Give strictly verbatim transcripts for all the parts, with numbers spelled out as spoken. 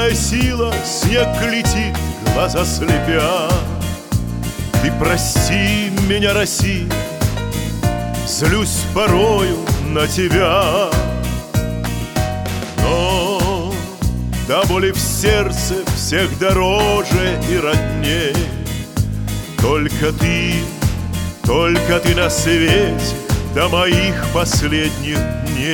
Чужая сила снег летит, глаза слепя. Ты прости меня, Россия, злюсь порою на тебя. Но до боли в сердце всех дороже и родней только ты, только ты на свете до моих последних дней.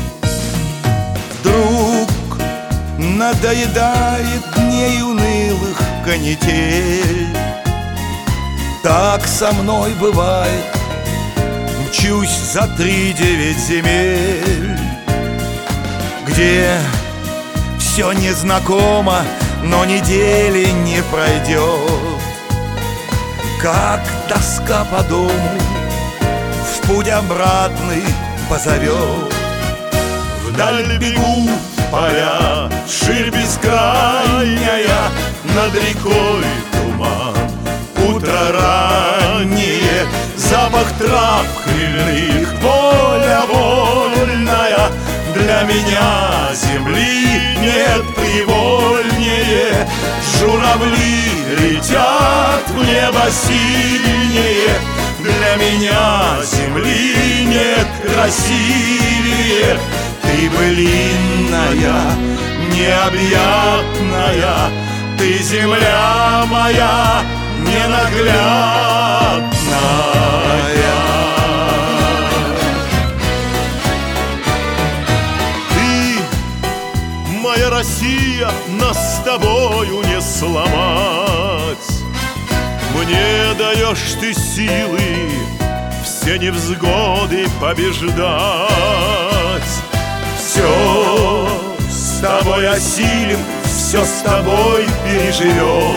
Вдруг надоедает дней унылых канитель. Так со мной бывает, мчусь за три девять земель, где все незнакомо, но недели не пройдет. Как тоска по дому в путь обратный позовет. Вдаль бегут поля, ширь бескрайняя, над рекой туман. Утро раннее, запах трав хмельных, воля вольная. Для меня земли нет привольнее. Журавли летят в небо синее. Для меня земли нет красивее. Ты былинная, необъятная, ты земля моя ненаглядная. Ты, моя Россия, нас с тобою не сломать. Мне даешь ты силы все невзгоды побеждать. Все с тобой осилим, все с тобой переживем.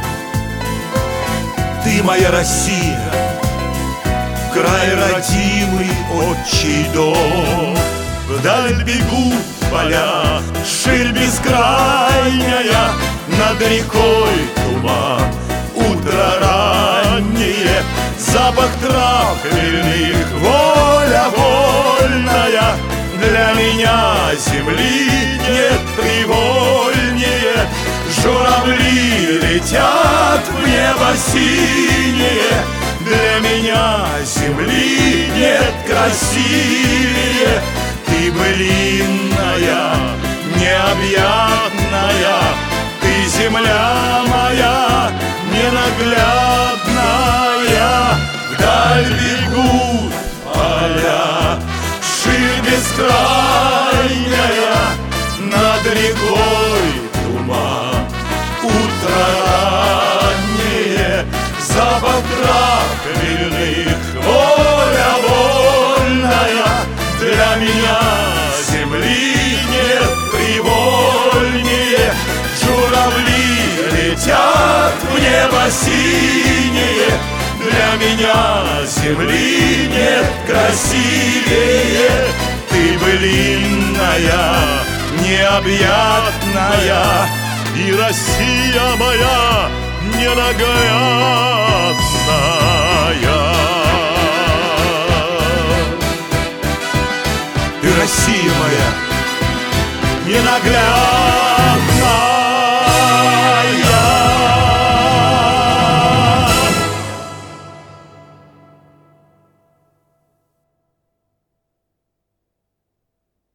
Ты моя Россия, край родимый, отчий дом. Вдаль бегут поля, ширь бескрайняя, над рекой туман. Утро раннее, запах трав хмельных, воля вольная. Для меня земли нет привольнее. Журавли летят в небо синее. Для меня земли нет красивее. Ты былинная, необъятная, ты земля моя ненаглядная. Вдаль бегут поля, ширь бескрайняя, над рекой туман. Утро раннее, запах трав хмельных, воля вольная. Для меня земли нет привольнее. Журавли летят в небо синее. Для меня земли нет красивее. Ты былинная, необъятная, и Россия моя ненаглядная. ты Россия моя Ненаглядная.